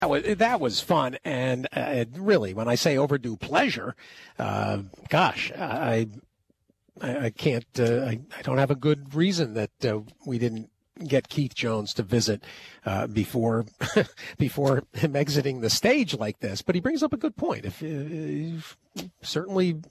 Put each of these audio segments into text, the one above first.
That was fun, and really, when I say overdue pleasure, gosh, I can't. I don't have a good reason that we didn't get Keith Jones to visit before before him exiting the stage like this. But he brings up a good point. If certainly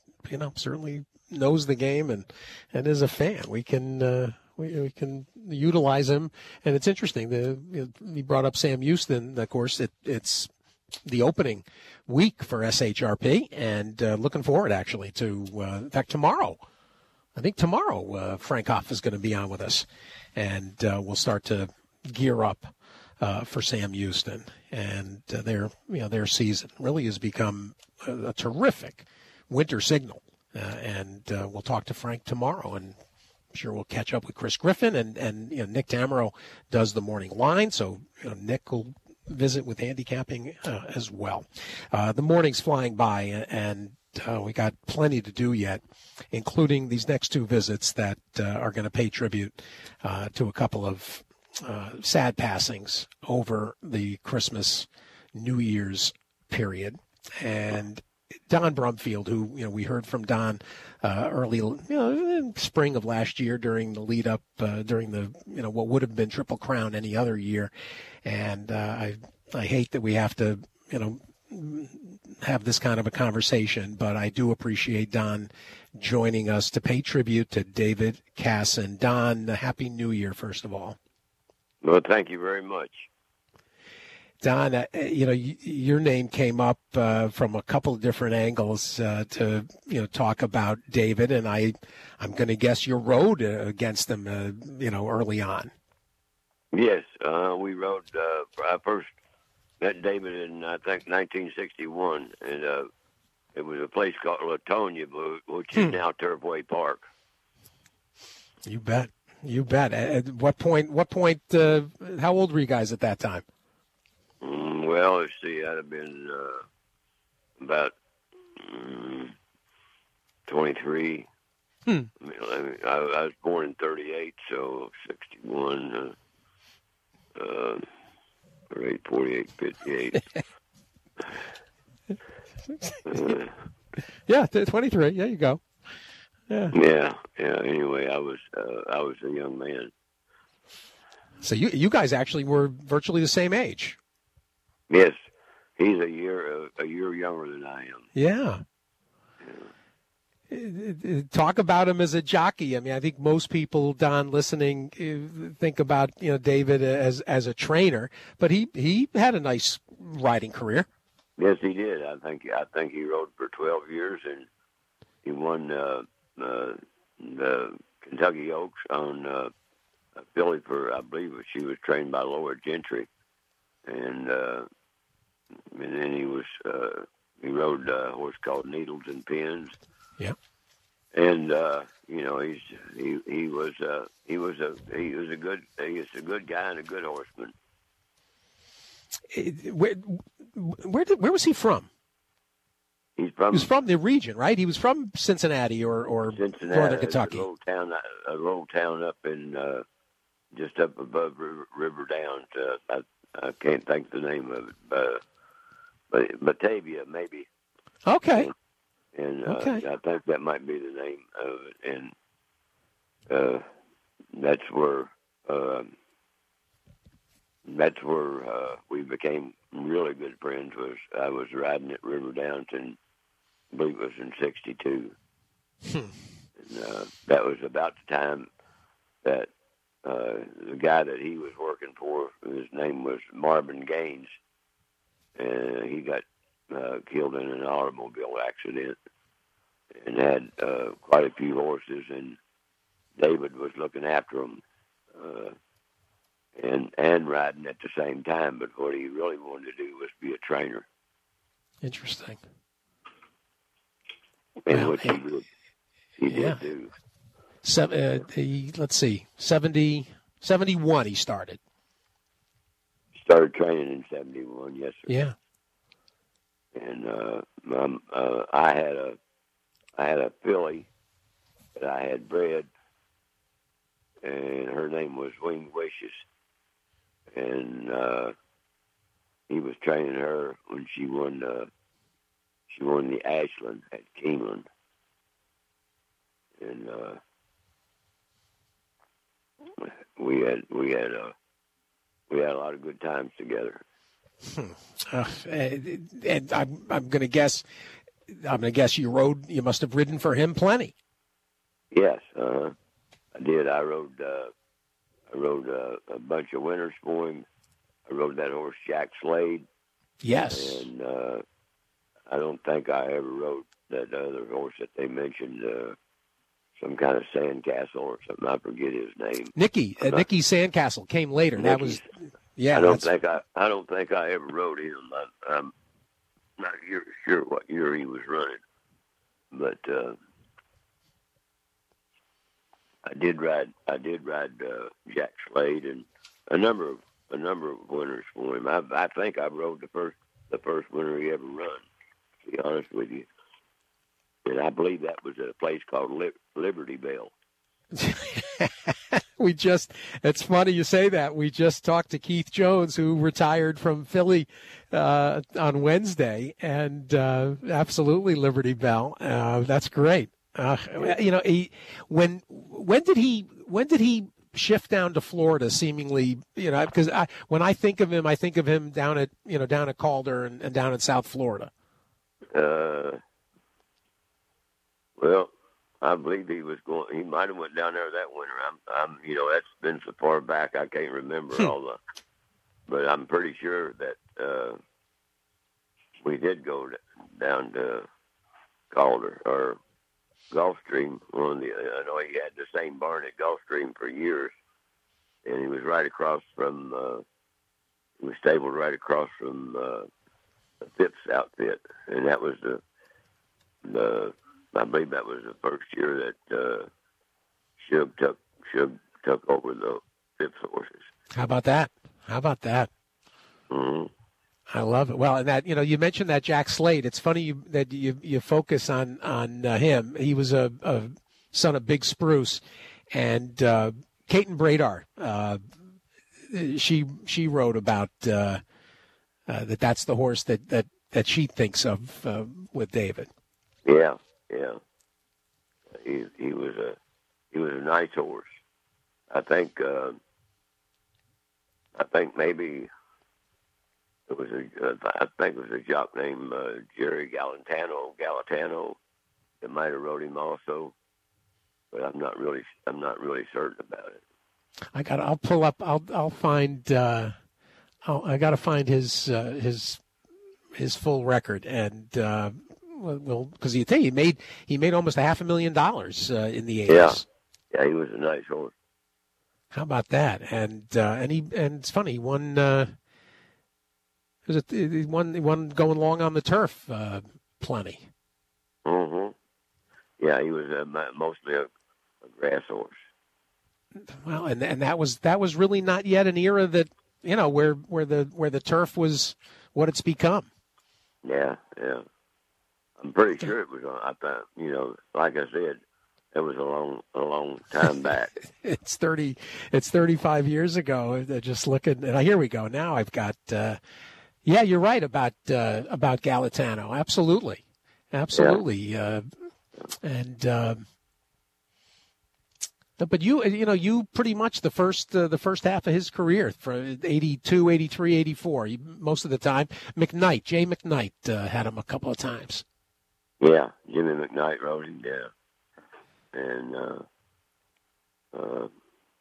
knows the game and is a fan, we can. We can utilize him, and it's interesting. He brought up Sam Houston. Of course, it's the opening week for SHRP, and looking forward actually to, in fact, tomorrow. I think tomorrow Frank Hoff is going to be on with us, and we'll start to gear up for Sam Houston, and their season really has become a terrific winter signal, and we'll talk to Frank tomorrow, and I'm sure we'll catch up with Chris Griffin, and Nick Tamero does the morning line, so Nick will visit with handicapping as well. The morning's flying by, and we got plenty to do yet, including these next two visits that are going to pay tribute to a couple of sad passings over the Christmas, New Year's period. And Don Brumfield, who we heard from Don early, spring of last year during the lead up, during the what would have been Triple Crown any other year, and I hate that we have to have this kind of a conversation, but I do appreciate Don joining us to pay tribute to David Casson. Don, Happy New Year, first of all. Well, thank you very much. Don, your name came up from a couple of different angles to talk about David, and I'm going to guess you rode against him, early on. Yes, we rode. I first met David in I think 1961, and it was a place called Latonia, which is now Turfway Park. You bet. At what point? How old were you guys at that time? Well, let's see. I'd have been about 23. I was born in 38, so 61, 38, 48, 58. Yeah, 23. Yeah, you go. Yeah. Anyway, I was a young man. So you guys actually were virtually the same age. Yes, he's a year younger than I am. Yeah. Talk about him as a jockey. I mean, I think most people, Don, listening, think about David as a trainer, but he had a nice riding career. Yes, he did. I think he rode for 12 years, and he won the Kentucky Oaks on a filly for, I believe she was trained by Laura Gentry, and then he rode a horse called Needles and Pins. Yeah. And he was a good guy and a good horseman. Where was he from? He was from the region, right? He was from Cincinnati or Cincinnati, northern Kentucky. A little town up in just up above River Downs. I can't think the name of it, but Batavia maybe. Okay. And okay. I think that might be the name of it, and that's where we became really good friends. I was riding at River Downs, and I believe it was in '62. And, that was about the time that the guy that he was working for, his name was Marvin Gaines, and he got killed in an automobile accident and had quite a few horses, and David was looking after them and riding at the same time, but what he really wanted to do was be a trainer. Interesting. And what he did do. Let's see, 71 he started. Started training in 71, yes, sir. Yeah. And I had a filly that I had bred, and her name was Winged Wishes. And he was training her when she won the Ashland at Keeneland, and we had a lot of good times together. And I'm going to guess you must have ridden for him plenty. Yes, I did. I rode a bunch of winners for him. I rode that horse Jack Slade. Yes, and I don't think I ever rode that other horse that they mentioned, some kind of Sandcastle or something. I forget his name. Nicky Sandcastle came later. Nicky's, that was, yeah. I don't think I ever rode him. I'm not sure what year he was running, but I did ride Jack Slade and a number of winners for him. I think I rode the first winner he ever run, to be honest with you. And I believe that was at a place called Liberty Bell. It's funny you say that. We just talked to Keith Jones, who retired from Philly on Wednesday, and absolutely Liberty Bell. That's great. When did he shift down to Florida? Seemingly, because when I think of him down at Calder and down in South Florida. Well, I believe he was going. He might have went down there that winter. That's been so far back I can't remember all the. But I'm pretty sure that we did go down to Calder or Gulfstream. I know he had the same barn at Gulfstream for years, and he was right across from. He was stabled right across from the Phipps outfit, and that was the. I believe that was the first year that Shug took over the Phipps horses. How about that? Mm-hmm. I love it. Well, and that you mentioned that Jack Slade. It's funny that you focus on him. He was a son of Big Spruce, and Caton Bradar. She wrote about that's the horse that she thinks of with David. Yeah. He was a nice horse. I think maybe it was a jock named Jerry Galatano that might have rode him also, but I'm not really certain about it. I got to find his full record, and well, because he made almost $500,000 in the 80s. Yeah, he was a nice horse. How about that? And it's funny, he won. He won going long on the turf plenty. Mm-hmm. Yeah, he was mostly a grass horse. Well, and that was really not yet an era that where the turf was what it's become. Yeah. I'm pretty sure it was on. I thought, like I said, it was a long time back. It's 35 years ago. Just looking, and here we go. Now I've got. Yeah, you're right about Galatano. Absolutely. Yeah. But you pretty much the first half of his career, for 82, 83, 84, most of the time. Jay McKnight had him a couple of times. Yeah, Jimmy McKnight rode him down. And as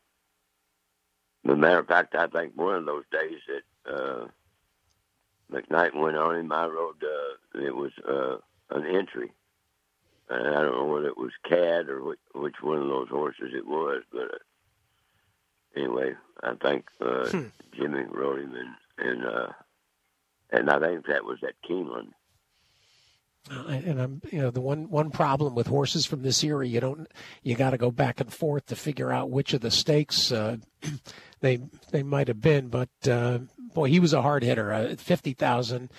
a matter of fact, I think one of those days that McKnight went on him, I rode, it was an entry. And I don't know whether it was Cad or which one of those horses it was, but anyway, I think Jimmy rode him, and I think that was at Keeneland. And I'm, the one problem with horses from this era, you got to go back and forth to figure out which of the stakes they might have been. But boy, he was a hard hitter. 50,000,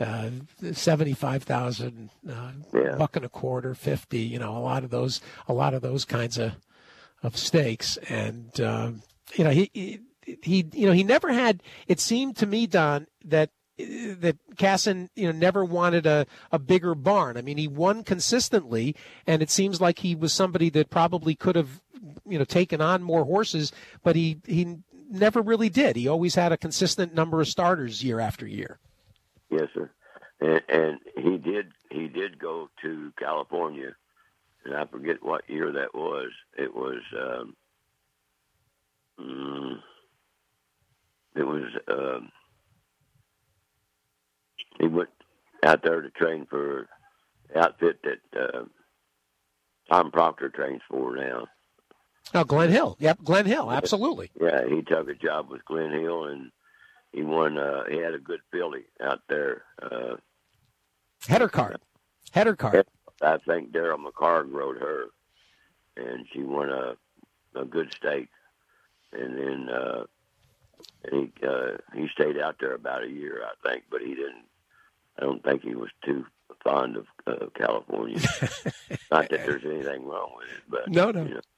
75,000, $1.25, 50. A lot of those kinds of stakes. And he never had. It seemed to me, Don, that that Casson, never wanted a bigger barn. I mean, he won consistently, and it seems like he was somebody that probably could have, taken on more horses, but he never really did. He always had a consistent number of starters year after year. Yes, sir. And he did go to California, and I forget what year that was. It was he went out there to train for the outfit that Tom Proctor trains for now. Oh, Glenn Hill. Yep, Glenn Hill. Absolutely. Yeah, he took a job with Glenn Hill, and he won. He had a good filly out there. Header card. I think Daryl McCarg rode her, and she won a good stake. And then he stayed out there about a year, I think, but he didn't. I don't think he was too fond of California. Not that there's anything wrong with it, but no.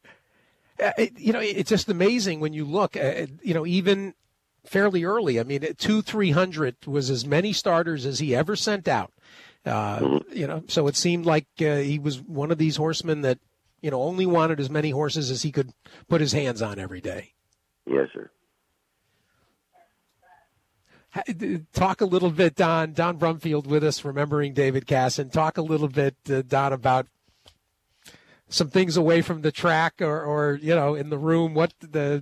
It's just amazing when you look. Even fairly early. I mean, 2,300 was as many starters as he ever sent out. So it seemed like he was one of these horsemen that only wanted as many horses as he could put his hands on every day. Yes, sir. Talk a little bit, Don Brumfield with us, remembering David Casson. Talk a little bit, Don, about some things away from the track or in the room. What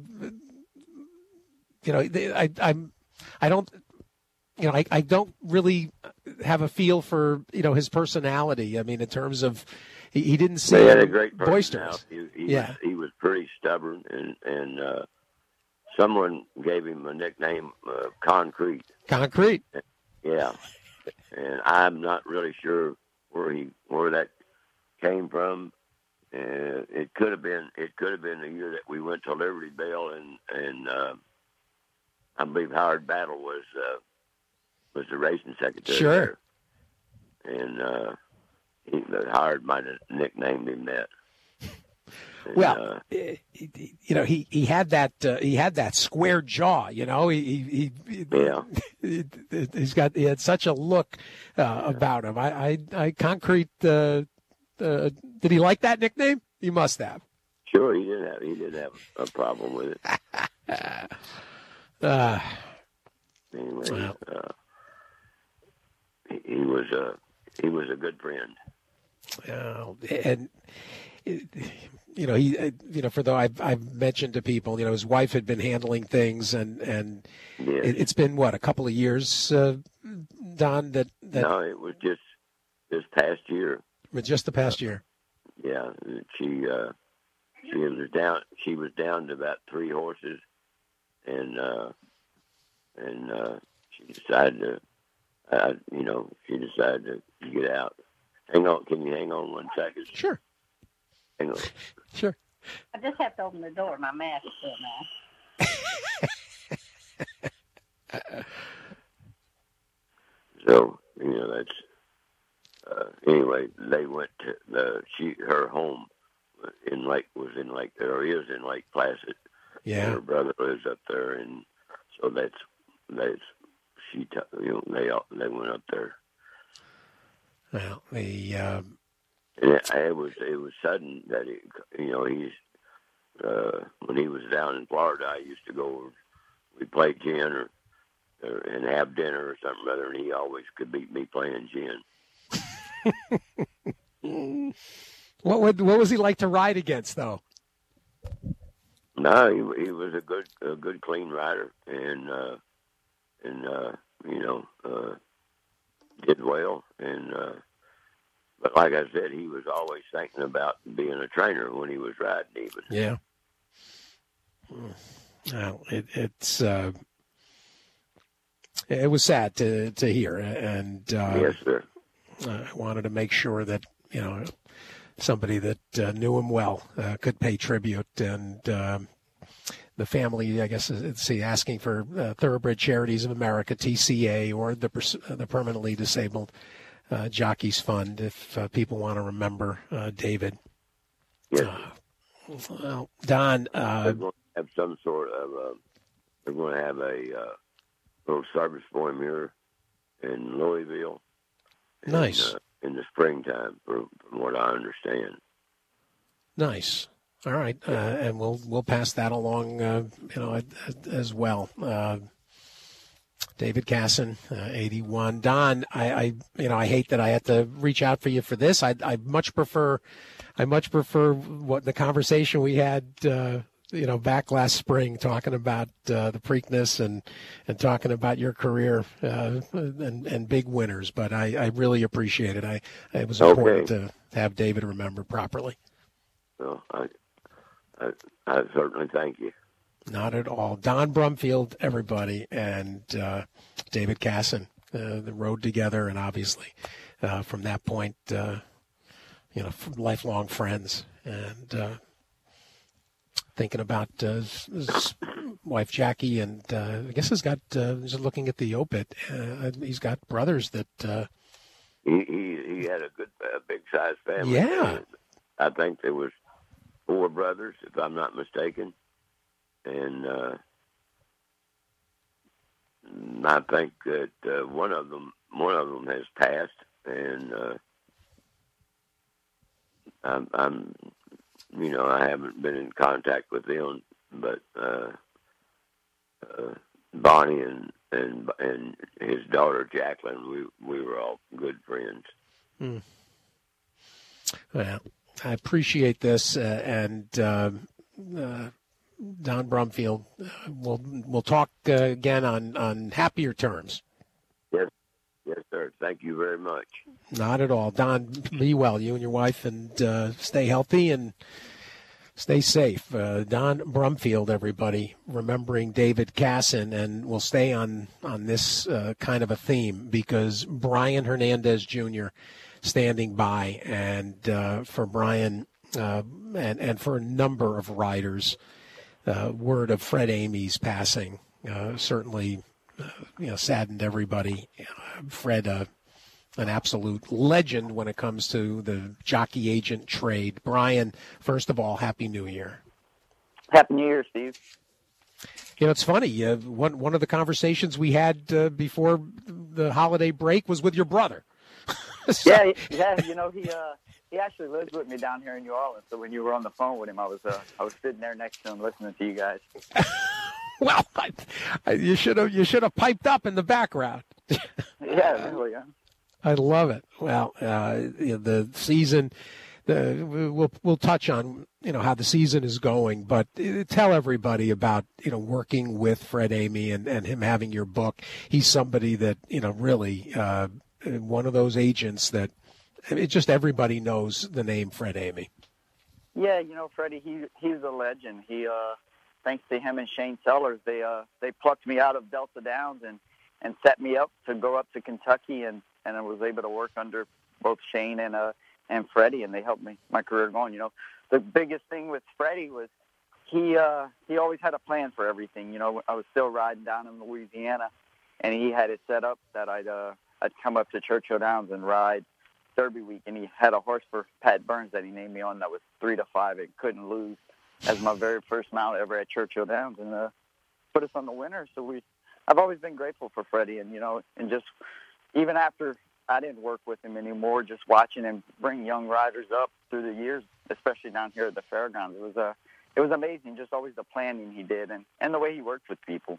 I don't really have a feel for, his personality. I mean, in terms of he didn't seem he had a great boisterous. He was pretty stubborn, and someone gave him a nickname, Concrete. Concrete. Yeah, and I'm not really sure where that came from. It could have been the year that we went to Liberty Bell, and I believe Howard Battle was the racing secretary. Sure. There. And Howard might have nicknamed him that. And, well, he had that square jaw. He had such a look about him. I Concrete. Did he like that nickname? He must have. Sure, he didn't have a problem with it. Anyway, well. he was a good friend. And for though I've mentioned to people, his wife had been handling things, and yes. It's been a couple of years, Don. That no, it was just this past year. Just the past year. Yeah, she was down to about 3 horses, and she decided to. She decided to get out. Hang on. Can you hang on 1 second? Sure. Hang on. Sure. I just have to open the door. My mask is still now. So, that's, anyway, they went to her home is in Lake Placid. Yeah. Her brother lives up there, and so they went up there. Well, it was sudden that he's when he was down in Florida, I used to go. We played gin and have dinner or something other, and he always could beat me playing gin. What was he like to ride against, though? No, he was a good clean rider, and did well, and but like I said, he was always thinking about being a trainer when he was riding. Even yeah. Well, it was sad to hear, and yes, sir. I wanted to make sure that somebody that knew him well could pay tribute, and the family, I guess, asking for Thoroughbred Charities of America, TCA, or the Permanently Disabled Jockeys Fund, if people want to remember David. Yes. Well, Don, they're going to have some sort of. They're going to have a little service for him here in Louisville. Nice. In the springtime, from what I understand. Nice. All right, and we'll pass that along, as well. David Casson, 81. Don, I hate that I had to reach out for you for this. I much prefer what the conversation we had, back last spring, talking about the Preakness and talking about your career and big winners. But I really appreciate it. It was important to have David remembered properly. Well, I certainly thank you. Not at all. Don Brumfield, everybody, and David Casson, the road together, and obviously from that point, lifelong friends. And thinking about his wife Jackie, and I guess he's looking at the obit. He's got brothers that. He had a big sized family. Yeah, I think there was 4 brothers, if I'm not mistaken. And I think that one of them has passed, and I haven't been in contact with them, but Bonnie and his daughter Jacqueline, we were all good friends. Well, I appreciate this, and Don Brumfield, we'll talk again on happier terms. Yes, sir. Thank you very much. Not at all. Don, be well, you and your wife, and stay healthy and stay safe. Don Brumfield, everybody, remembering David Casson, and we'll stay on this kind of a theme because Brian Hernandez Jr. standing by, and for Brian and for a number of riders, word of Fred Amy's passing certainly saddened everybody. Fred, an absolute legend when it comes to the jockey agent trade. Brian, first of all, Happy New Year. Happy New Year, Steve. It's funny. One of the conversations we had before the holiday break was with your brother. So. Yeah. He actually lives with me down here in New Orleans. So when you were on the phone with him, I was sitting there next to him listening to you guys. Well, you should have piped up in the background. Yeah, really. Yeah. I love it. Well, the season. We'll touch on how the season is going, but tell everybody about working with Fred Amy and him having your book. He's somebody that really one of those agents that just everybody knows the name Fred Amy. Yeah, Freddie, he's a legend. He thanks to him and Shane Sellers, they plucked me out of Delta Downs and set me up to go up to Kentucky, and I was able to work under both Shane and Freddie, and they helped my career going. The biggest thing with Freddie was he always had a plan for everything. I was still riding down in Louisiana, and he had it set up that I'd come up to Churchill Downs and ride Derby week, and he had a horse for Pat Burns that he named me on that was 3-5 and couldn't lose as my very first mount ever at Churchill Downs, and put us on the winner. So I've always been grateful for Freddie, and and just even after I didn't work with him anymore, just watching him bring young riders up through the years, especially down here at the fairgrounds, it was amazing. Just always the planning he did and the way he worked with people.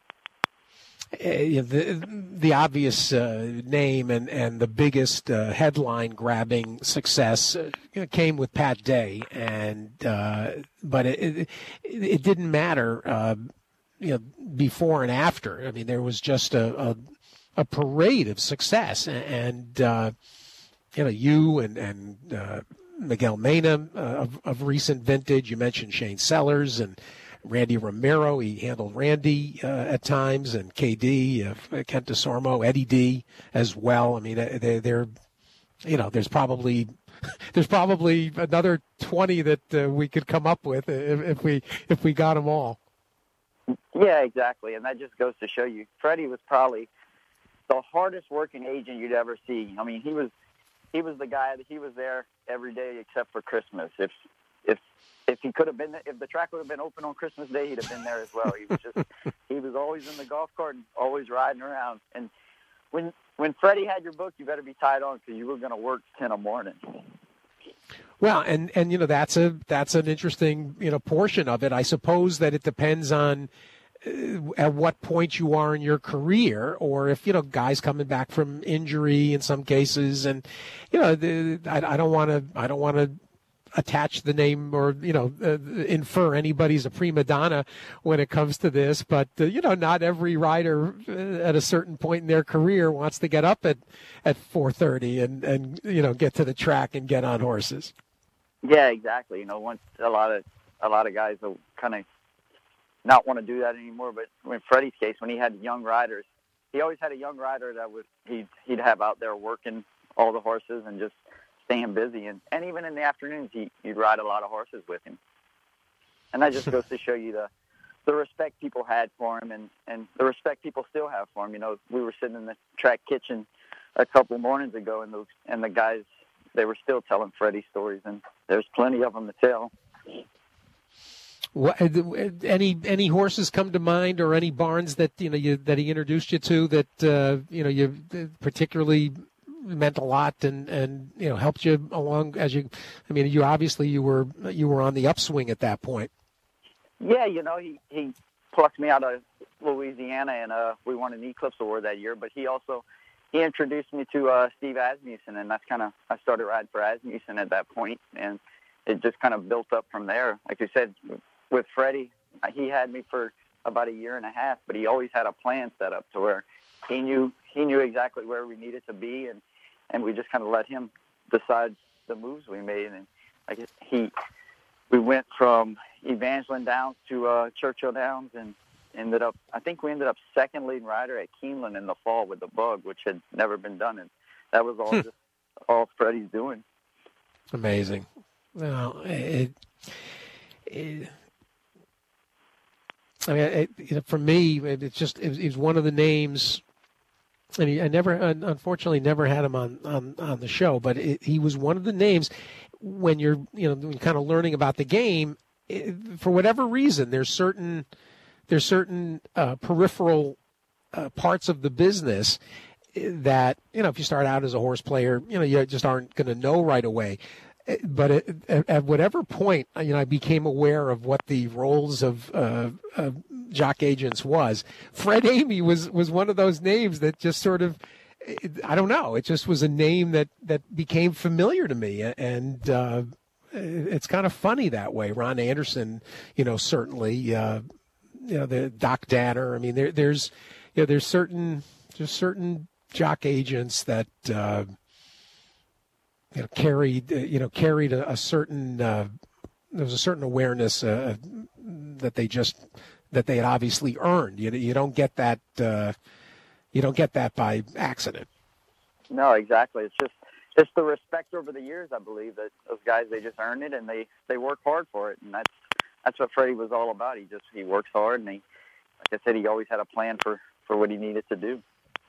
The obvious name and the biggest headline-grabbing success came with Pat Day, but it didn't matter, before and after. I mean, there was just a parade of success, and you and Miguel Mena of recent vintage. You mentioned Shane Sellers and Randy Romero. He handled Randy at times, and KD, Kent DeSormo, Eddie D as well. I mean, there's probably another 20 that we could come up with if we got them all. Yeah, exactly, and that just goes to show you, Freddie was probably the hardest working agent you'd ever see. I mean, he was the guy that he was there every day except for Christmas. If he could have been, if the track would have been open on Christmas Day, he'd have been there as well. He was always in the golf cart and always riding around. And when when Freddie had your book, you better be tied on because you were going to work 10 in the morning. Well, and that's an interesting portion of it. I suppose that it depends on at what point you are in your career, or if guys coming back from injury in some cases, and I don't want to attach the name or infer anybody's a prima donna when it comes to this, but not every rider at a certain point in their career wants to get up at 4:30 and get to the track and get on horses. Yeah, exactly. Once a lot of guys will kind of not want to do that anymore. But in Freddie's case, when he had young riders, he always had a young rider that he'd have out there working all the horses and just staying busy. And even in the afternoons, he'd ride a lot of horses with him. And that just goes to show you the respect people had for him and the respect people still have for him. We were sitting in the track kitchen a couple mornings ago, and the guys, they were still telling Freddie stories, and there's plenty of them to tell. What, any horses come to mind, or any barns that that he introduced you to that you particularly meant a lot and helped you along as you? I mean, you obviously were on the upswing at that point. Yeah, he plucked me out of Louisiana, and we won an Eclipse Award that year. But he introduced me to Steve Asmussen, and that's I started riding for Asmussen at that point, and it just kind of built up from there. Like you said, with Freddie, he had me for about a year and a half, but he always had a plan set up to where he knew exactly where we needed to be, and we just kind of let him decide the moves we made. And we went from Evangeline Downs to Churchill Downs, and I think we ended up second leading rider at Keeneland in the fall with the Bug, which had never been done, and that was all just all Freddie's doing. Amazing. Well, for me, it was one of the names, and unfortunately never had him on the show, but he was one of the names when you're kind of learning about the game. For whatever reason, there's certain peripheral parts of the business that if you start out as a horse player, you just aren't going to know right away. But at whatever point, I became aware of what the roles of jock agents was. Fred Amy was one of those names that just sort of, I don't know, it just was a name that became familiar to me, and it's kind of funny that way. Ron Anderson, certainly, the Doc Danner. I mean, there's certain jock agents that. Carried a certain there was a certain awareness that they had obviously earned. You don't get that by accident. No, exactly. It's the respect over the years. I believe that those guys, they just earn it, and they work hard for it, and that's what Freddie was all about. He works hard, and like I said, he always had a plan for what he needed to do.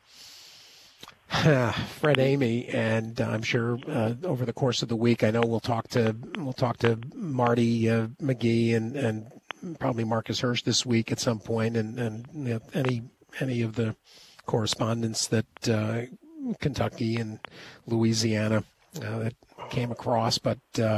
Fred Amy, and I'm sure over the course of the week, I know we'll talk to Marty McGee and probably Marcus Hirsch this week at some point, and any of the correspondents that Kentucky and Louisiana that came across, but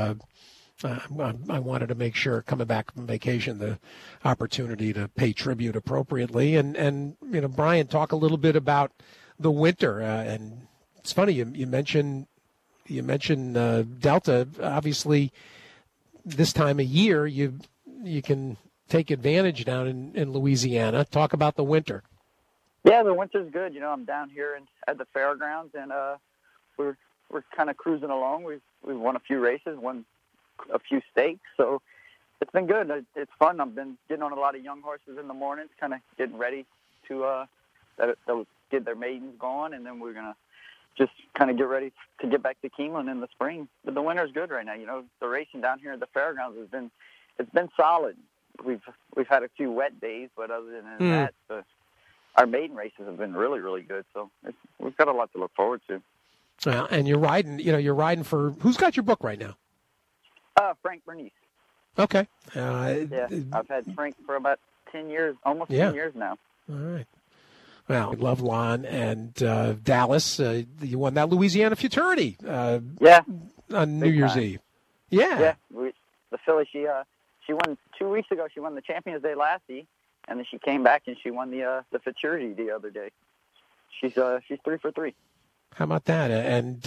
I wanted to make sure, coming back from vacation, the opportunity to pay tribute appropriately, and Brian, talk a little bit about the winter, and it's funny you mentioned Delta. Obviously, this time of year you can take advantage down in Louisiana. Talk about the winter. Yeah, the winter's good. I'm down here at the fairgrounds, and we're kind of cruising along. We've won a few races, won a few stakes, so it's been good. It's fun. I've been getting on a lot of young horses in the mornings, kind of getting ready to they'll get their maidens going, and then we're going to just kind of get ready to get back to Keeneland in the spring. But the winter's good right now. The racing down here at the fairgrounds it's been solid. We've had a few wet days, but other than that, our maiden races have been really, really good. So we've got a lot to look forward to. Well, and you're riding for, who's got your book right now? Frank Bernice. Okay. Yeah, I've had Frank for about 10 years, almost 10 years now. All right. Well, we love Lon and Dallas. You won that Louisiana Futurity Yeah. on New Year's Eve. Yeah. Yeah. The filly, she won 2 weeks ago. She won the Champions Day Lassie, and then she came back and she won the Futurity the other day. She's 3 for 3. How about that? And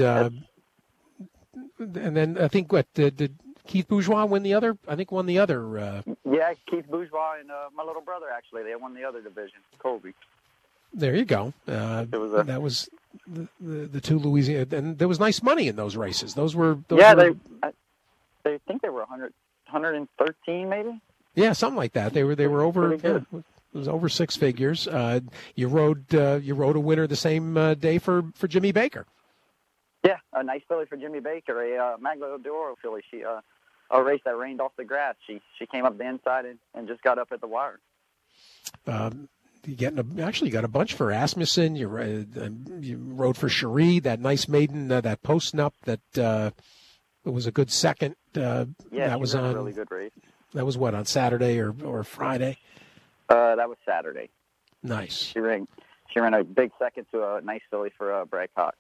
then I think did Keith Bourgeois win the other? I think won the other. Yeah, Keith Bourgeois and my little brother, actually. They won the other division, Colby. There you go. That was the two Louisiana, and there was nice money in those races. Those were I think they were 113 maybe. Yeah, something like that. They were over. Yeah, it was over 6 figures. You rode a winner the same day for Jimmy Baker. Yeah, a nice filly for Jimmy Baker, a Maglo d'Oro filly. She a race that rained off the grass. She came up the inside and just got up at the wire. You got a bunch for Asmussen. You rode for Cherie, that nice maiden, that post-nup that it was a good second. That was on a really good race. That was on Saturday or Friday? That was Saturday. Nice. She ran a big second to a nice filly for Brad Cox.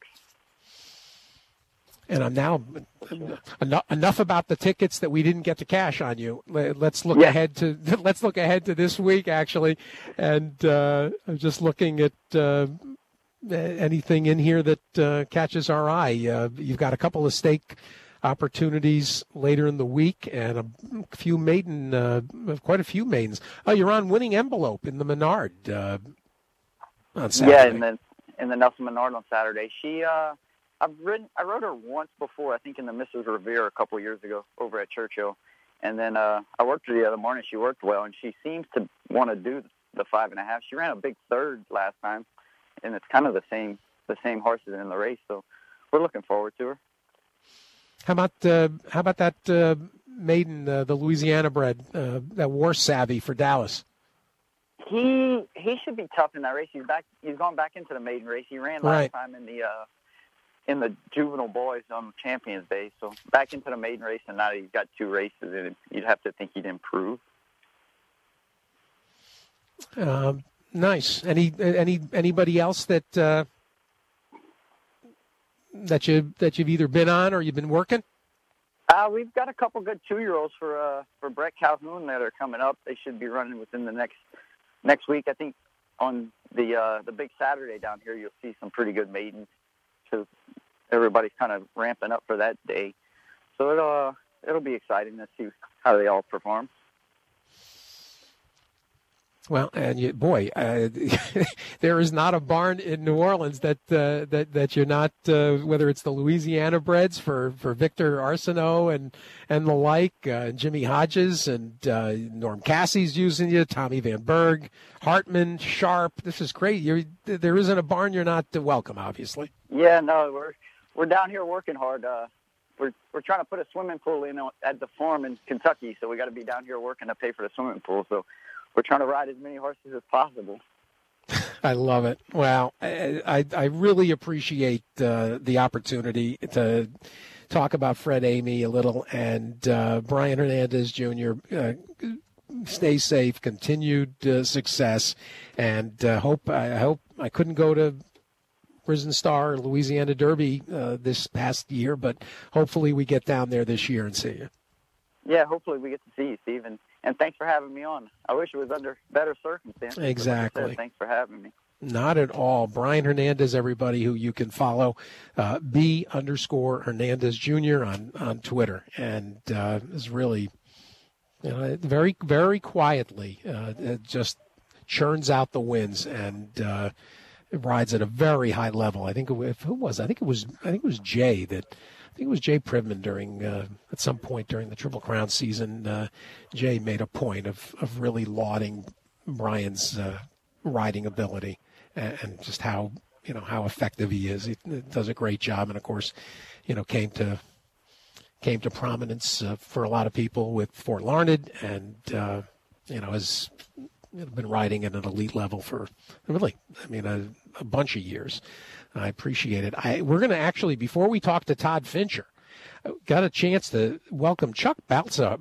And I'm now enough about the tickets that we didn't get to cash on you. Let's look ahead to this week actually, and I'm just looking at anything in here that catches our eye. You've got a couple of stake opportunities later in the week, and quite a few maidens. Oh, you're on Winning Envelope in the Menard on Saturday. Yeah, and then in the Nelson Menard on Saturday. I rode her once before, I think in the Mrs. Revere a couple of years ago over at Churchill. And then I worked her the other morning. She worked well, and she seems to want to do the 5.5. She ran a big third last time, and it's kind of the same horses in the race. So we're looking forward to her. How about that maiden, the Louisiana bred, that War Savvy for Dallas? He should be tough in that race. He's gone back into the maiden race. He ran last time in the juvenile boys on Champions Day, so back into the maiden race, and now he's got 2 races in it. You'd have to think he'd improve. Nice. Anybody else that you've either been on or you've been working? We've got a couple good 2-year-olds for Brett Calhoun that are coming up. They should be running within the next week. I think on the big Saturday down here, you'll see some pretty good maidens. So everybody's kind of ramping up for that day. So it'll be exciting to see how they all perform. Well, and there is not a barn in New Orleans that you're not, whether it's the Louisiana breds for Victor Arsenault and the like, Jimmy Hodges and Norm Cassie's using you, Tommy Van Berg, Hartman, Sharp. This is great. There isn't a barn you're not welcome, obviously. Yeah, no, we're down here working hard. We're trying to put a swimming pool in at the farm in Kentucky, so we got to be down here working to pay for the swimming pool. So we're trying to ride as many horses as possible. I love it. Wow. I really appreciate the opportunity to talk about Fred Amy a little, and Brian Hernandez Jr. Stay safe, continued success, and I hope I couldn't go to Risen Star or Louisiana Derby this past year, but hopefully we get down there this year and see you. Yeah, hopefully we get to see you, Steve, and thanks for having me on. I wish it was under better circumstances. Exactly. Like I said, thanks for having me. Not at all. Brian Hernandez, everybody who you can follow, B_Hernandez Jr. on Twitter, and is really, very, very quietly, it just churns out the wins and it rides at a very high level. I think it was Jay that. I think it was Jay Privman during at some point during the Triple Crown season. Jay made a point of really lauding Brian's riding ability and just how effective he is. He does a great job, and of course, came to prominence for a lot of people with Fort Larned, and has been riding at an elite level for really, a bunch of years. I appreciate it. We're going to actually, before we talk to Todd Fincher, got a chance to welcome Chuck Balthazar,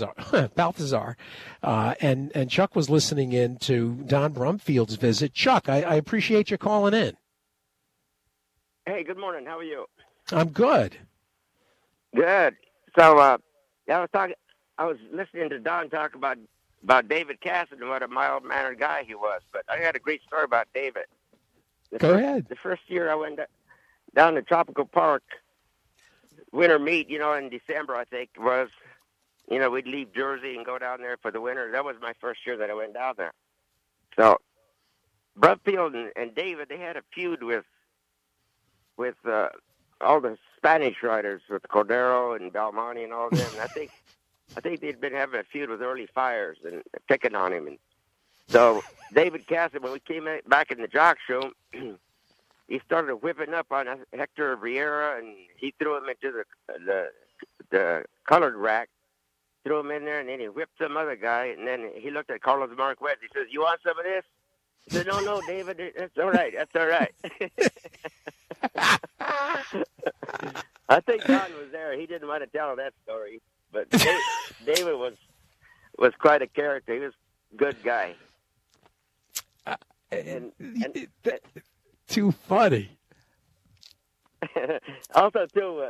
and Chuck was listening in to Don Brumfield's visit. Chuck, I appreciate you calling in. Hey, good morning. How are you? I'm good. Good. So, I was listening to Don talk about David Cassidy and what a mild-mannered guy he was. But I had a great story about David. Go ahead. The first year I went down to Tropical Park, winter meet, in December, I think it was. We'd leave Jersey and go down there for the winter. That was my first year that I went down there. So, Brumfield and David, they had a feud with all the Spanish riders, with Cordero and Belmonte and all of them. And I think they'd been having a feud with Early Fires and picking on him. And so David Cassidy, when we came back in the jock show, he started whipping up on Hector Vieira, and he threw him into the colored rack, threw him in there, and then he whipped some other guy. And then he looked at Carlos Marquez. He says, "You want some of this?" He said, "No, David, that's all right. That's all right." I think Don was there. He didn't want to tell that story, but David was quite a character. He was a good guy. Too funny. Also, too,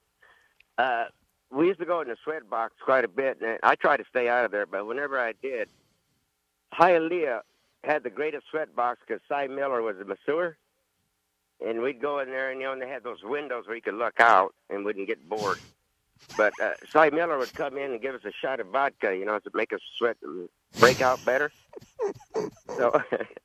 we used to go in the sweat box quite a bit, and I tried to stay out of there, but whenever I did, Hialeah had the greatest sweat box because Cy Miller was a masseur. And we'd go in there, and, they had those windows where you could look out and wouldn't get bored. But Cy Miller would come in and give us a shot of vodka, to make us sweat and break out better. So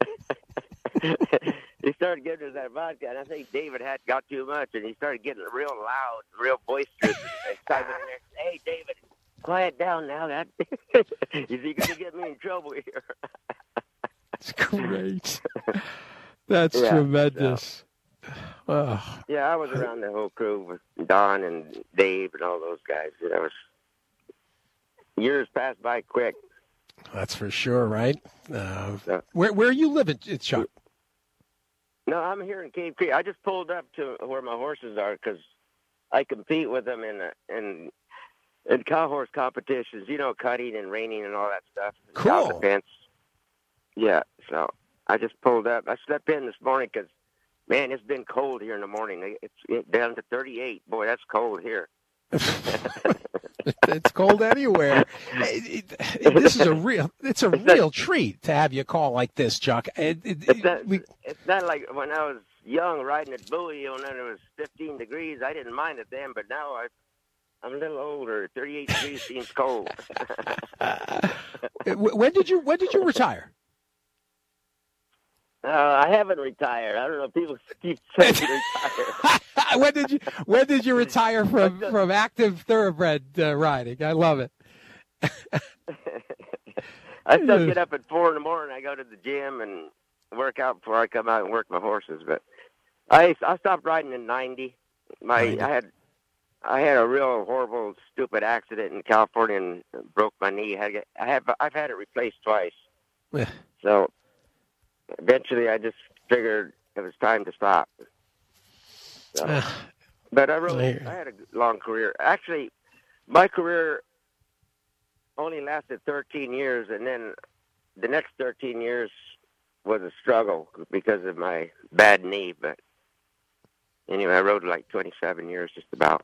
he started giving us that vodka, and I think David had got too much, and he started getting real loud, real boisterous. And Simon in there, "Hey, David, quiet down now. Is he going to get me in trouble here?" That's great. That's tremendous. So. Yeah, I was around the whole crew with Don and Dave and all those guys. Years passed by quick. That's for sure, right? Where you live, Chuck? No, I'm here in Cave Creek. I just pulled up to where my horses are because I compete with them in cow horse competitions. Cutting and reining and all that stuff. Cool. Down the fence. Yeah, so I just pulled up. I slept in this morning because, man, it's been cold here in the morning. It's down to 38. Boy, that's cold here. It's cold anywhere. This is a real treat to have you call like this, Chuck. It's not like when I was young riding at Bowie and then it was 15 degrees. I didn't mind it then, but now I'm a little older. 38 degrees seems cold. When did you retire? I haven't retired. I don't know. People keep saying retire. When did you retire from active thoroughbred riding? I love it. I still get up at 4 a.m. I go to the gym and work out before I come out and work my horses. But I stopped riding in '90. I had a real horrible, stupid accident in California and broke my knee. I've had it replaced twice. So eventually, I just figured it was time to stop. So, but I had a long career. Actually, my career only lasted 13 years, and then the next 13 years was a struggle because of my bad knee. But anyway, I rode like 27 years, just about.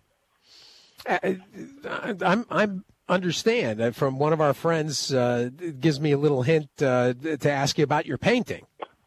I'm understand from one of our friends. It gives me a little hint to ask you about your painting.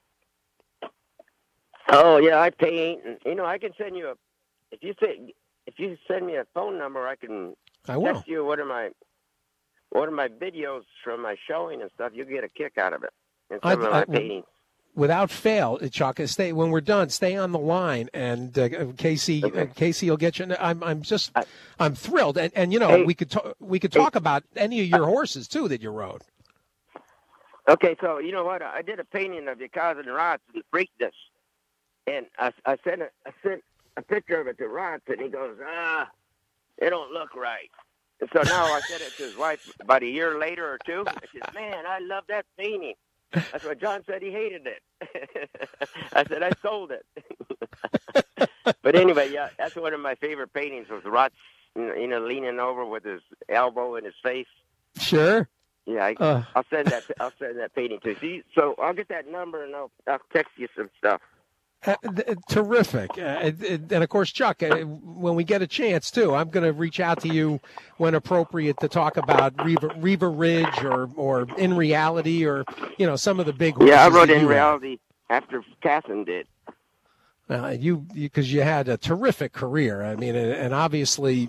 Oh yeah, I paint. I can send you if you send me a phone number, I will text you one of my videos from my showing and stuff. You'll get a kick out of it. And some of my paintings. Without fail, Chuck, when we're done, stay on the line, and Casey will get you. I'm thrilled, and hey, we could talk about any of your horses too that you rode. Okay, so you know what? I did a painting of your cousin Rots and Preakness, and I sent a picture of it to Rots, and he goes, it don't look right. And so now I sent it to his wife about a year later or two. I said, man, I love that painting. That's what John said. He hated it. I said, I sold it. But anyway, yeah, that's one of my favorite paintings was Rots leaning over with his elbow in his face. Sure. Yeah, I'll send that painting to you. So I'll get that number and I'll text you some stuff. Terrific. And of course, Chuck, when we get a chance too, I'm going to reach out to you when appropriate to talk about Riva Ridge or In Reality or, some of the big horses. Yeah, I wrote In Reality after Casson did. Because you had a terrific career. I mean, and obviously,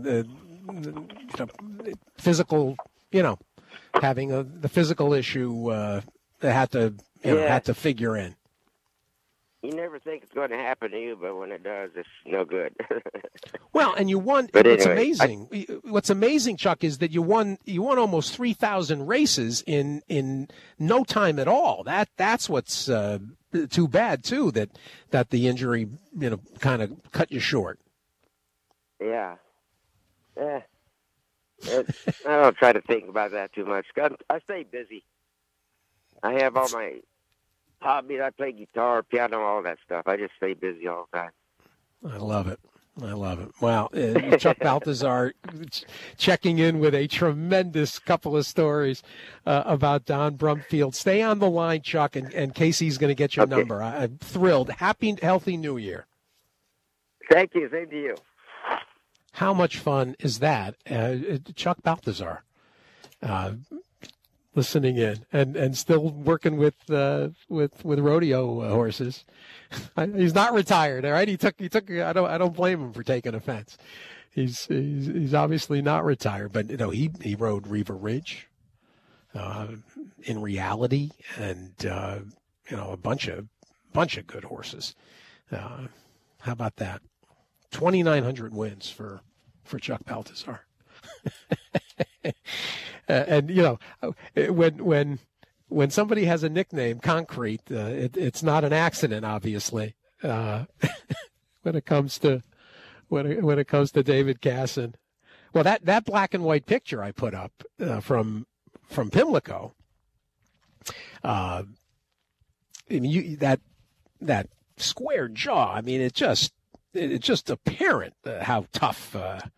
physical, having the physical issue had to figure in. You never think it's going to happen to you, but when it does, it's no good. Well, and you won. But what's anyway, what's amazing, Chuck, is that you won almost 3,000 races in no time at all. That's what's too bad too. That the injury kind of cut you short. Yeah. I don't try to think about that too much. I stay busy. I have all my hobbies. I play guitar, piano, all that stuff. I just stay busy all the time. I love it. Wow. Chuck Balthazar checking in with a tremendous couple of stories about Don Brumfield. Stay on the line, Chuck, and Casey's going to get your number. I'm thrilled. Happy, healthy New Year. Thank you. Same to you. How much fun is that? Chuck Balthazar listening in and still working with rodeo horses. He's not retired, all right? He took. I don't blame him for taking offense. He's obviously not retired, but he rode Riva Ridge, In Reality, and a bunch of good horses. How about that? 2,900 wins for Chuck Balthazar. And when somebody has a nickname, Concrete, it's not an accident, obviously. When it comes to David Casson, well, that black and white picture I put up from Pimlico, I mean, that square jaw. I mean, it's just apparent how tough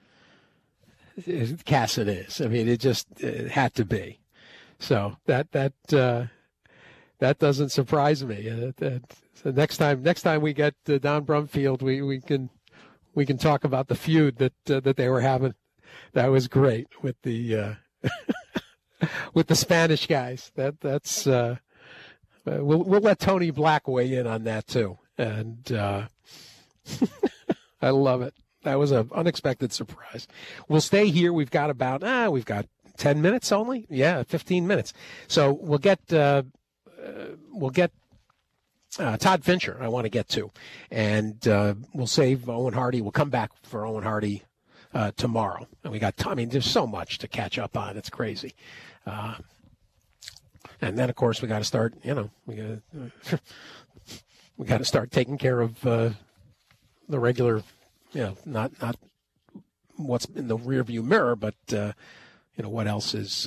Casson is. I mean, it had to be. So that doesn't surprise me. So next time we get Don Brumfield, we can talk about the feud that they were having. That was great with the with the Spanish guys. That's we'll let Tony Black weigh in on that too. And I love it. That was an unexpected surprise. We'll stay here. We've got 10 minutes only. Yeah, 15 minutes. So we'll get Todd Fincher. I want to get to, and we'll save Owen Hardy. We'll come back for Owen Hardy tomorrow. And we got. I mean, there's so much to catch up on. It's crazy. And then, of course, we got to start. We got to start taking care of the regular. Not what's in the rearview mirror, but what else is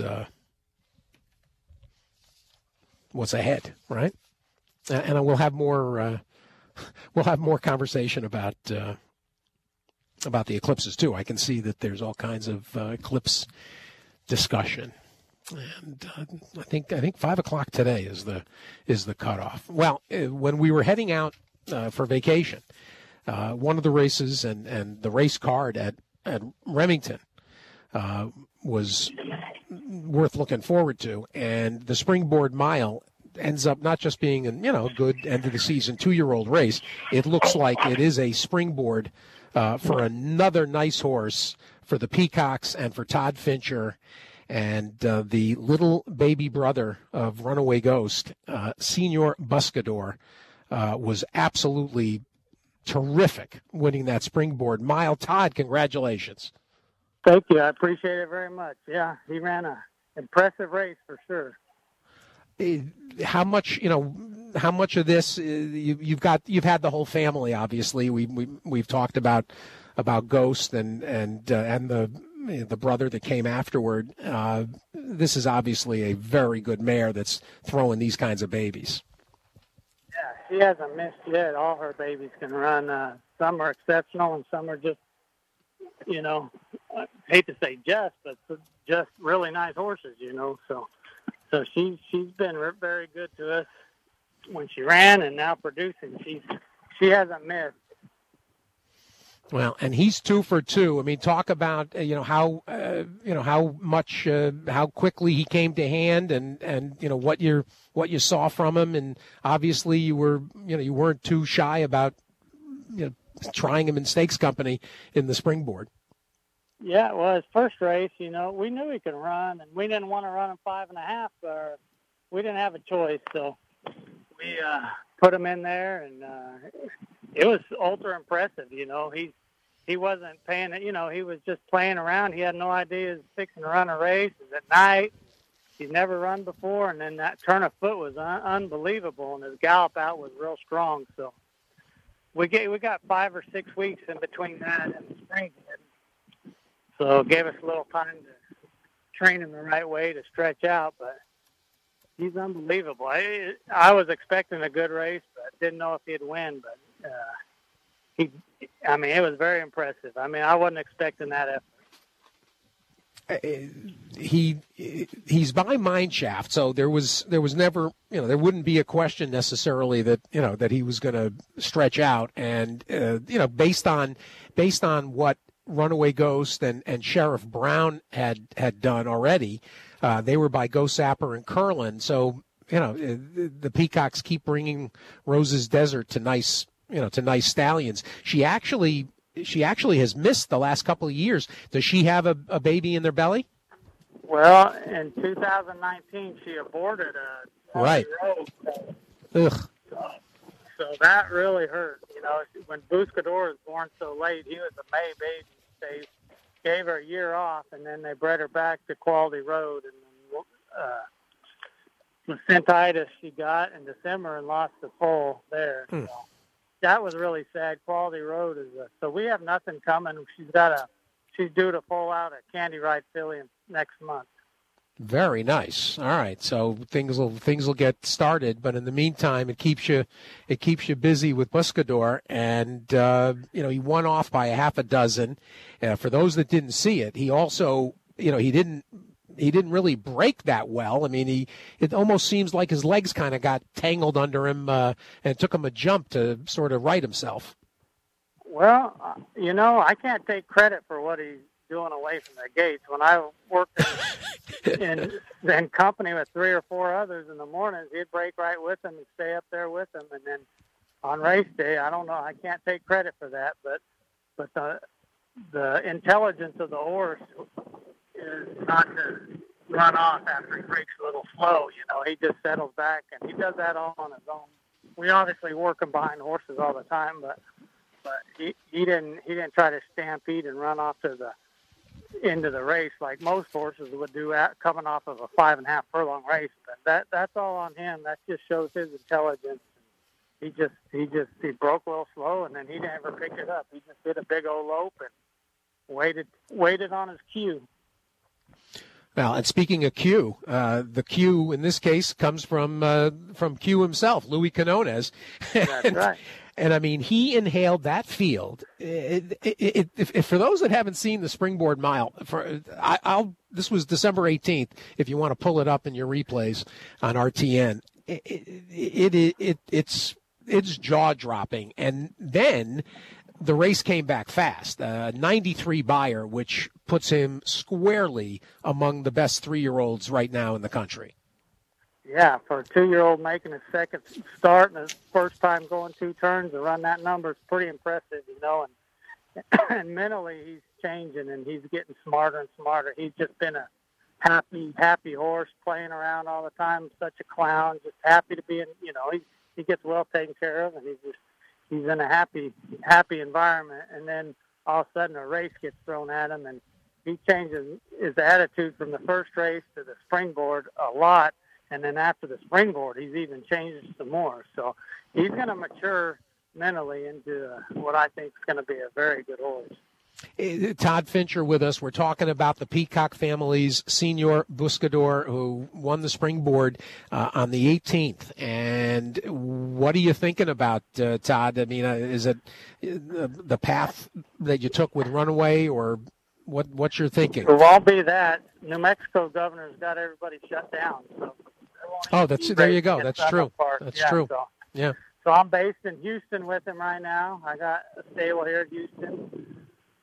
what's ahead, right? And we'll have more conversation about the eclipses too. I can see that there's all kinds of eclipse discussion, and I think 5:00 today is the cutoff. Well, when we were heading out for vacation. One of the races and the race card at Remington was worth looking forward to, and the Springboard Mile ends up not just being a good end of the season 2-year-old race. It looks like it is a springboard for another nice horse for the Peacocks and for Todd Fincher and the little baby brother of Runaway Ghost, Senor Buscador, was absolutely terrific winning that Springboard Mile. Todd, congratulations. Thank you. I appreciate it very much. Yeah, he ran an impressive race for sure. How much of this you've had the whole family, obviously. We've talked about Ghost and the brother that came afterward. This is obviously a very good mare that's throwing these kinds of babies. She hasn't missed yet. All her babies can run. Some are exceptional and some are just you know, I hate to say just really nice horses, you know. So she's been very good to us when she ran and now producing. She hasn't missed. Well, and he's 2 for 2. I mean, talk about how much how quickly he came to hand, and what you saw from him, and obviously you weren't too shy about trying him in Stakes Company in the Springboard. Yeah, well, his first race, we knew he could run, and we didn't want to run him 5.5, or we didn't have a choice, so we put him in there, and it was ultra impressive. He wasn't paying it. He was just playing around. He had no idea he was fixing to run a race. It was at night. He'd never run before, and then that turn of foot was unbelievable, and his gallop out was real strong. So we got 5 or 6 weeks in between that and the spring. So it gave us a little time to train him the right way to stretch out, but he's unbelievable. I was expecting a good race, but didn't know if he'd win, but it was very impressive. I wasn't expecting that effort. He's by Mineshaft, so there was never, there wouldn't be a question necessarily that that he was going to stretch out, and based on what Runaway Ghost and Sheriff Brown had done already, they were by Go Sapper and Curlin, so the Peacocks keep bringing Rose's Desert to nice stallions. She actually has missed the last couple of years. Does she have a baby in their belly? Well, in 2019, she aborted a right. Ugh. So that really hurt. When Buscador was born so late, he was a May baby. They gave her a year off, and then they bred her back to Quality Road. And placentitis she got in December and lost the foal there. So that was really sad. Quality Road so we have nothing coming. She's due to foal out a Candy Ride filly next month. Very nice. All right, so things will get started, but in the meantime, it keeps you busy with Buscador, and he won off by a half a dozen. For those that didn't see it, he also he didn't really break that well. I mean, it almost seems like his legs kind of got tangled under him, and it took him a jump to sort of right himself. Well, I can't take credit for what he's doing away from the gates. When I worked in company with 3 or 4 others in the mornings, he'd break right with them and stay up there with them. And then on race day, I don't know, I can't take credit for that, but the intelligence of the horse is not to run off after he breaks a little slow. He just settles back, and he does that all on his own. We obviously work him behind horses all the time, but he didn't try to stampede and run off to the end of the race like most horses would do coming off of a 5.5 furlong race. But that's all on him. That just shows his intelligence. He broke a little slow, and then he never picked it up. He just did a big old lope and waited on his cue. Well, and speaking of Q, the Q in this case comes from Q himself, Louis Quinones. That's right. And I mean, he inhaled that field. If for those that haven't seen the Springboard Mile, this was December 18th. If you want to pull it up in your replays on RTN, it's jaw dropping. And then the race came back fast. 93 Beyer, which puts him squarely among the best 3-year-olds right now in the country. Yeah, for a 2-year-old making his second start and his first time going 2 turns to run that number is pretty impressive, And mentally, he's changing and he's getting smarter and smarter. He's just been a happy horse, playing around all the time, such a clown, just happy to be in. He gets well taken care of, and he's in a happy environment. And then all of a sudden, a race gets thrown at him, and he changes his attitude from the first race to the Springboard a lot. And then after the Springboard, he's even changed some more. So he's going to mature mentally into what I think is going to be a very good horse. Todd Fincher with us. We're talking about the Peacock family's Senior Buscador, who won the springboard on the 18th. And what are you thinking about, Todd? I mean, is it the path that you took with Runaway, or what's your thinking? It won't be that. New Mexico governor's got everybody shut down. So there you go. That's true. That's true. So, yeah. So I'm based in Houston with him right now. I got a stable here in Houston.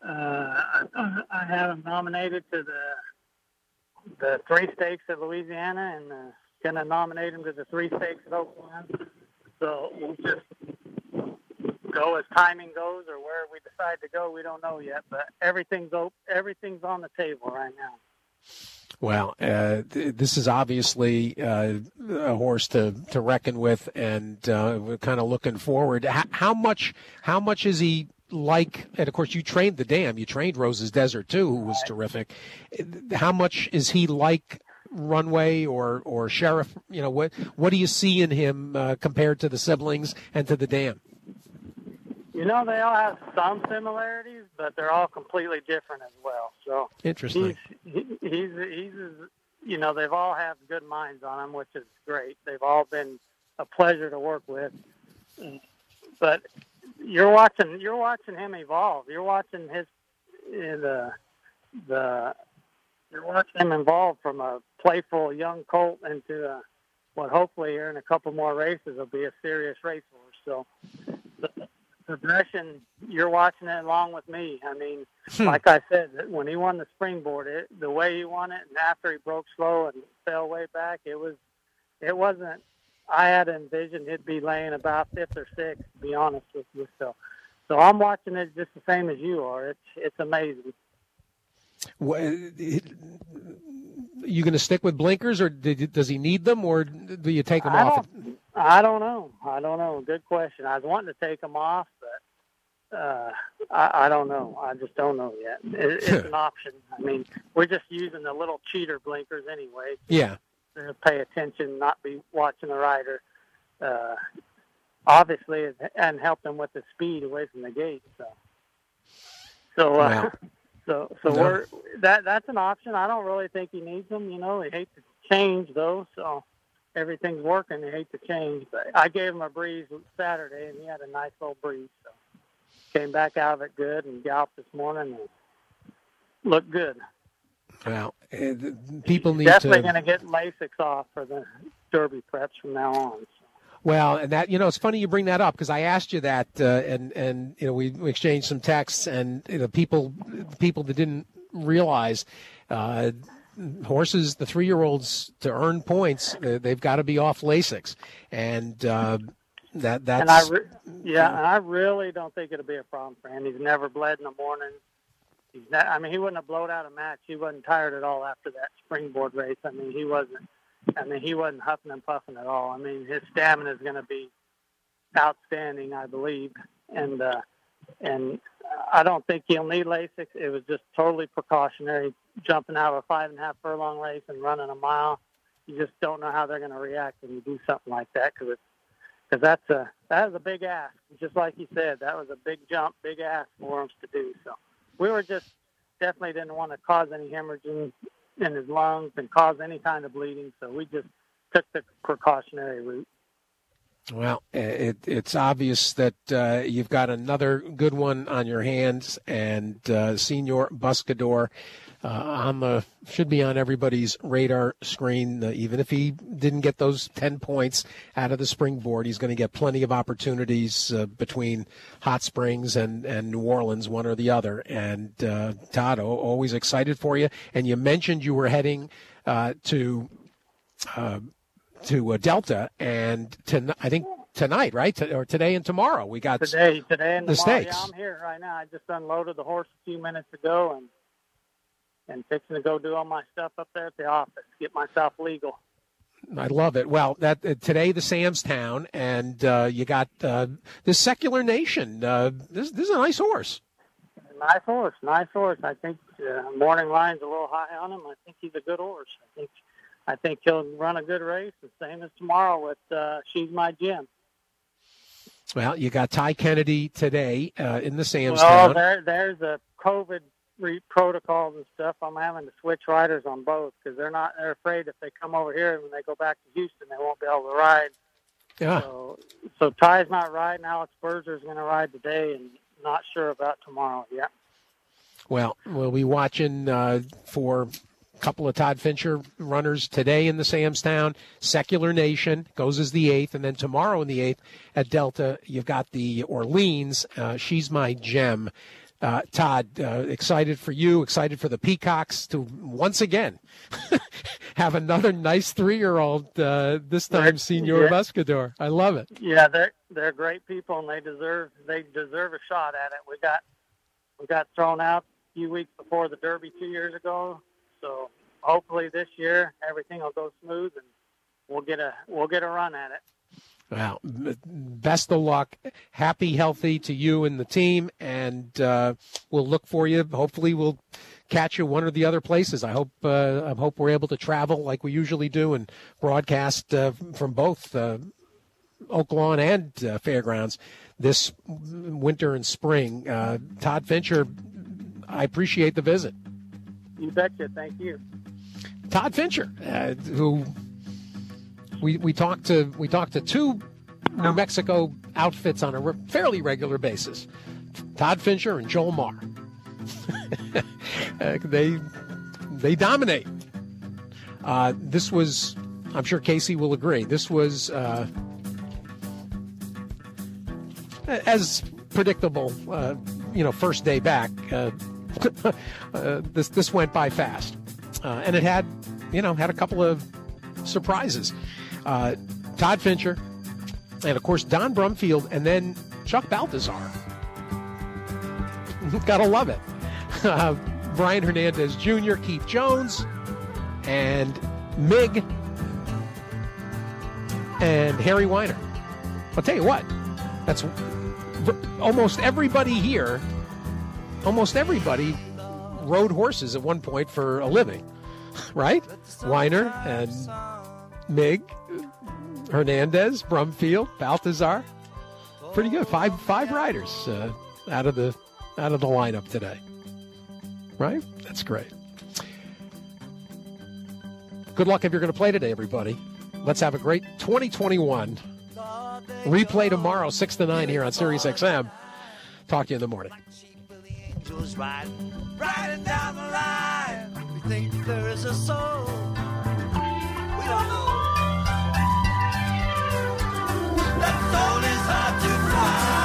I have him nominated to the 3 stakes at Louisiana, and going to nominate him to the 3 stakes at Oakland. So we'll just go as timing goes, or where we decide to go, we don't know yet. But everything's on the table right now. Well, this is obviously a horse to reckon with, and we're kind of looking forward. How much is he like? And of course, you trained the dam. You trained Rose's Desert too, who was terrific. How much is he like Runway or Sheriff? You know, what do you see in him compared to the siblings and to the dam? You know, they all have some similarities, but they're all completely different as well. So interesting. He's you know, they've all had good minds on him, which is great. They've all been a pleasure to work with. But you're watching him evolve. You're watching you're watching him evolve from a playful young colt into what hopefully here in a couple more races will be a serious racehorse. So the progression, you're watching it along with me. I mean, like I said, when he won the springboard, the way he won it, and after he broke slow and fell way back, it wasn't. I had envisioned he'd be laying about 5th or 6th, to be honest with you. So I'm watching it just the same as you are. It's amazing. You going to stick with blinkers, or does he need them, or do you take them off? I don't know. Good question. I was wanting to take them off, but I don't know. I just don't know yet. It's an option. I mean, we're just using the little cheater blinkers anyway. Yeah. To pay attention, not be watching the rider. Obviously, and help them with the speed away from the gate. So that's an option. I don't really think he needs them. You know, he hates to change though, so everything's working. He hates to change. But I gave him a breeze Saturday, and he had a nice little breeze. So came back out of it good and galloped this morning and looked good. Well, people need definitely going to get Lasix off for the Derby preps from now on. So. Well, and that, you know, it's funny you bring that up, because I asked you that, and you know, we exchanged some texts, and you know, people that didn't realize horses, the 3-year-olds, to earn points, they've got to be off Lasix, and that's. And I really don't think it'll be a problem for him. He's never bled in the morning. He wouldn't have blowed out a match. He wasn't tired at all after that springboard race. He wasn't huffing and puffing at all. I mean, his stamina is going to be outstanding, I believe. And I don't think he'll need Lasix. It was just totally precautionary, jumping out of a 5.5 furlong race and running a mile. You just don't know how they're going to react when you do something like that, because that was a big ask. Just like you said, that was a big jump, big ask for him to do. So we were just definitely didn't want to cause any hemorrhaging in his lungs and cause any kind of bleeding, so we just took the precautionary route. Well, it's obvious that you've got another good one on your hands, and Senior Buscador should be on everybody's radar screen. Even if he didn't get those 10 points out of the springboard, he's going to get plenty of opportunities between Hot Springs and New Orleans, one or the other. And Todd, always excited for you. And you mentioned you were heading to Delta, and I think tonight, right? Or today and tomorrow. We got today and the tomorrow. stakes. Yeah, I'm here right now. I just unloaded the horse a few minutes ago and fixing to go do all my stuff up there at the office, get myself legal. I love it. Well, today the Sam's Town, and you got the Secular Nation. This is a nice horse. Nice horse. I think Morning Line's a little high on him. I think he's a good horse. I think he'll run a good race, the same as tomorrow with She's My Gem. Well, you got Ty Kennedy today in the Sam's Town. Well, there's a COVID protocols and stuff, I'm having to switch riders on both because they're afraid if they come over here and when they go back to Houston, they won't be able to ride. Yeah. So Ty's not riding. Alex Berzer's going to ride today, and not sure about tomorrow yet. Well, we'll be watching for a couple of Todd Fincher runners today in the Samstown. Secular Nation goes as the 8th, and then tomorrow in the 8th at Delta, you've got the Orleans. She's My Gem. Todd, excited for you, excited for the Peacocks to once again have another nice 3-year-old, this time Senior Muscador. I love it. Yeah, they're great people, and they deserve a shot at it. We got thrown out a few weeks before the Derby 2 years ago, so hopefully this year everything will go smooth and we'll get a run at it. Well, best of luck. Happy, healthy to you and the team, and we'll look for you. Hopefully, we'll catch you one or the other places. I hope we're able to travel like we usually do and broadcast from both Oak Lawn and Fairgrounds this winter and spring. Todd Fincher, I appreciate the visit. You betcha. Thank you. Todd Fincher, who. We talked to two New Mexico outfits on a fairly regular basis, Todd Fincher and Joel Marr. They dominate. This was, I'm sure Casey will agree, this was as predictable. First day back, this went by fast, and it had a couple of surprises. Todd Fincher, and of course Don Brumfield, and then Chuck Balthazar. Gotta love it. Brian Hernandez Jr., Keith Jones, and Mig, and Harry Weiner. I'll tell you what, that's almost everybody here. Almost everybody rode horses at one point for a living, right? Weiner and Mig, Hernandez, Brumfield, Balthazar. Pretty good. Five riders out of the lineup today. Right? That's great. Good luck if you're going to play today, everybody. Let's have a great 2021. Replay tomorrow, 6 to 9 here on Sirius XM. Talk to you in the morning. Riding down the line, we think there is a soul. We don't know. That soul is hard to find.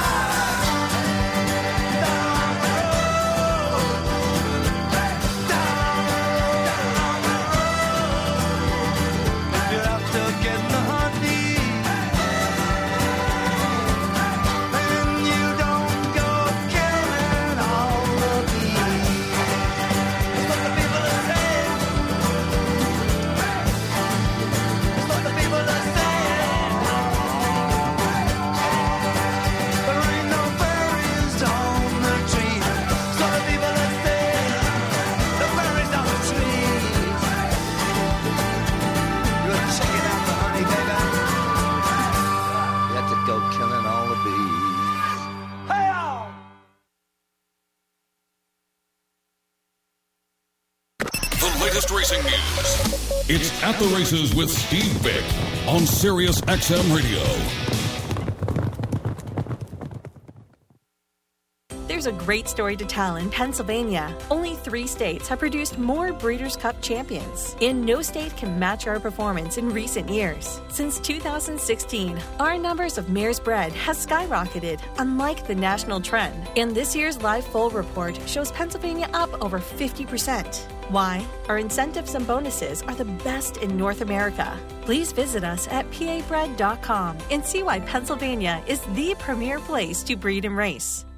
Racing news. It's At the Races with Steve Vick on Sirius XM Radio. There's a great story to tell in Pennsylvania. Only 3 states have produced more Breeders' Cup champions, and no state can match our performance in recent years. Since 2016, our numbers of mares bred has skyrocketed, unlike the national trend. And this year's Live Foal report shows Pennsylvania up over 50%. Why? Our incentives and bonuses are the best in North America. Please visit us at pabred.com and see why Pennsylvania is the premier place to breed and race.